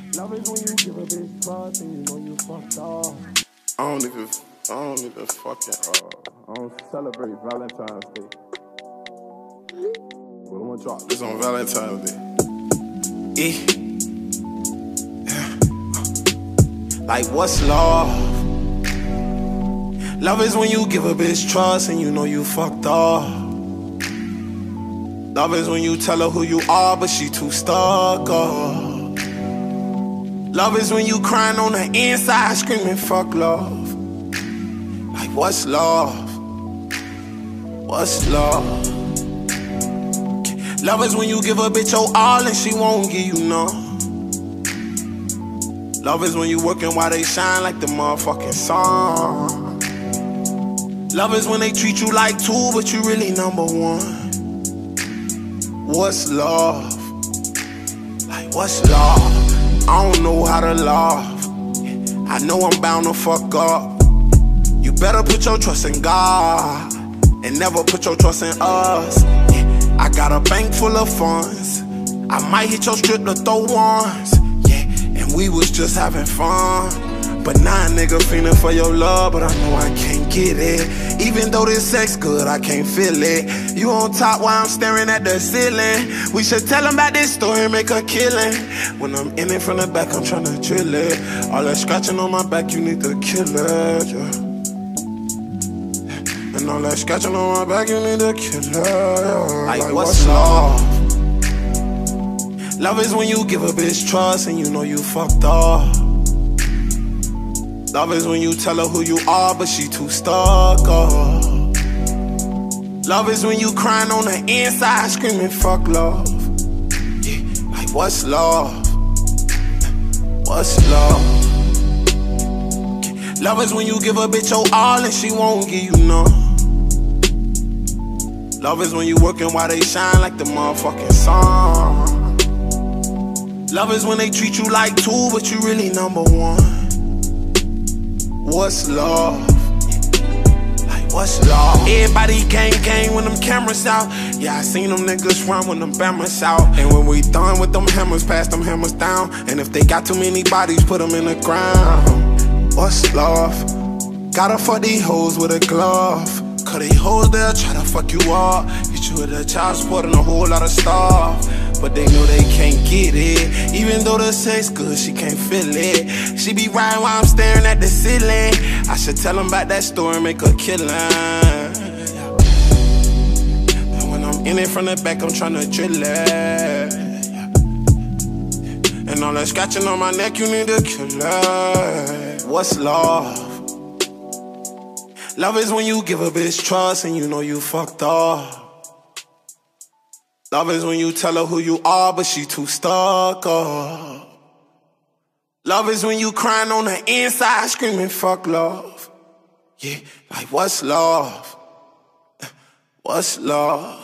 Love is when you give a bitch trust and you know you fucked off. I don't even fucking, I don't celebrate Valentine's Day. But I'm gonna drop this on Valentine's Day. Like, what's love? Love is when you give a bitch trust and you know you fucked off. Love is when you tell her who you are, but she too stuck up. Love is when you crying on the inside, screaming fuck love. Like, what's love? What's love? Love is when you give a bitch your all and she won't give you none. Love is when you working while they shine like the motherfucking sun. Love is when they treat you like two, but you really number one. What's love? Like, what's love? I don't know how to love. I know I'm bound to fuck up. You better put your trust in God and never put your trust in us. I got a bank full of funds. I might hit your strip to throw ones. And we was just having fun. But now a nigga feeling for your love, but I know I can't get it. Even though this sex good, I can't feel it. You on top while I'm staring at the ceiling. We should tell them about this story and make a killing. When I'm in it from the back, I'm tryna drill it. All that scratching on my back, you need to kill it, yeah. And all that scratching on my back, you need to kill it, yeah. Like, what's love? Love is when you give a bitch trust and you know you fucked up. Love is when you tell her who you are, but she too stuck up. Love is when you crying on the inside, screaming fuck love. Yeah, like, what's love? What's love? Love is when you give a bitch your all and she won't give you none. Love is when you working while they shine like the motherfucking sun. Love is when they treat you like two, but you really number one. What's love? Like, what's love? Everybody gang when them cameras out. Yeah, I seen them niggas run when them bammers out. And when we done with them hammers, pass them hammers down. And if they got too many bodies, put them in the ground. What's love? Gotta fuck these hoes with a glove. Cause these hoes, they'll try to fuck you up. Get you with a child support and a whole lot of stuff. But they know they can't get it. Even though the sex good, she can't feel it. She be riding while I'm staring at the ceiling. I should tell them about that story and make a killing. And when I'm in it from the back, I'm tryna drill it. And all that scratching on my neck, you need to kill it. What's love? Love is when you give a bitch trust and you know you fucked up. Love is when you tell her who you are, but she too stuck up. Love is when you crying on the inside, screaming fuck love. Yeah, like, what's love? What's love?